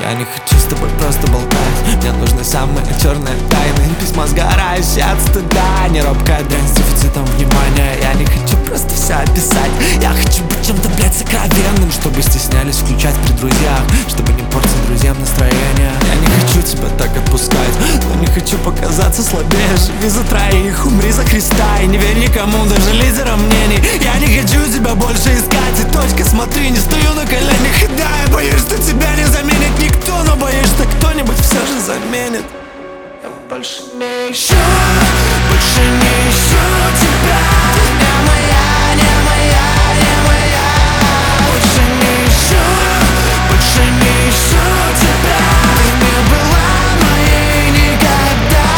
Я не хочу с тобой просто болтать, мне нужны самые черные тайны. Письма сгорающие от стыда, неробкая дрянь с дефицитом внимания. Я не хочу просто все описать, я хочу быть чем-то, блядь, сокровенным, чтобы стеснялись включать при друзьях, чтобы не портить друзьям настроение. Я не хочу тебя так отпускать, но не хочу показаться слабее. Живи за троих, умри за Христа, и не верь никому, даже лидерам мнений. Я не хочу тебя больше искать, и точка, смотри, не стою на коленях. И да, я боюсь, что тебя не заменит никто, но боюсь, что кто-нибудь все же заменит. Я больше не ищу, больше не ищу тебя. Не моя, не моя, не моя. Больше не ищу, больше не ищу тебя. Ты не была моей никогда.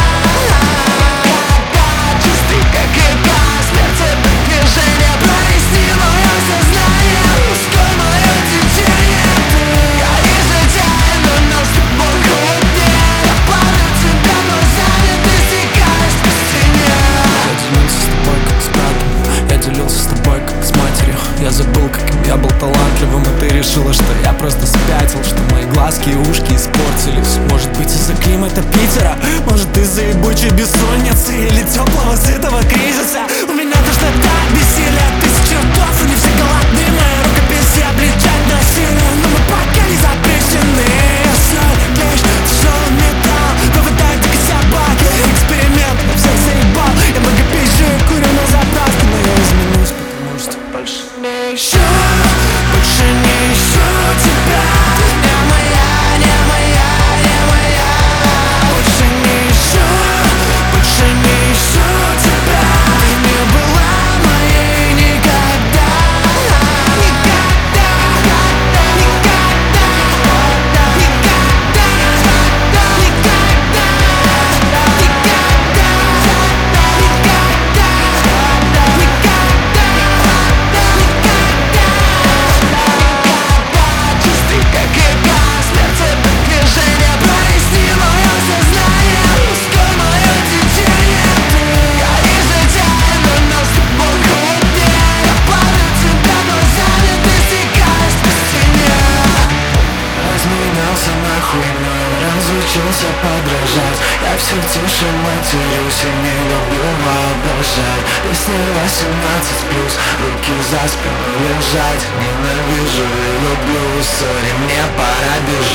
Чистый как река, смерть это движение. Проясни мое сознание, ускорь мое течение. Я не затяну, но с тобой холоднее. Я падаю тебя глазами, ты стекаешь по стене. Я делился с тобой как с братом, я делился с тобой как с матерью. Я забыл, каким я был талантливым, и ты решила, что я просто спятил, что мои глазки и ушки испортились. Может быть, из-за климата Питера, может, из-за ебучей бессонницы или теплого сытого кризиса. У меня тошнота от бессилия, тысячи ртов, и не все голодны. Мои рукописи обличать насилие, но мы пока не запрещены. Соль, клещ, тяжелый металл, повыдают как собаки. Эксперимент, я всех заебал. Я много пизжу и курю на заправке, но я изменюсь, потому что больше не ищу, больше не ищу тебя. Не моя, не моя, не моя. Больше не ищу, больше не ищу тебя. Ты не была моей никогда. Никогда, никогда, никогда, никогда, чистый как река, смерть это движение. Проясни мое сознание, ускорь мое течение. Я не затяну, но с тобой холоднее. Я падаю тебя глазами, ты стекаешь по стене. Разменялся на хуйню, разучился подражать. Я все тише матерюсь и не люблю воображать. Песни 18+, руки за спину лежать. Ненавижу и люблю, сори, мне пора бежать.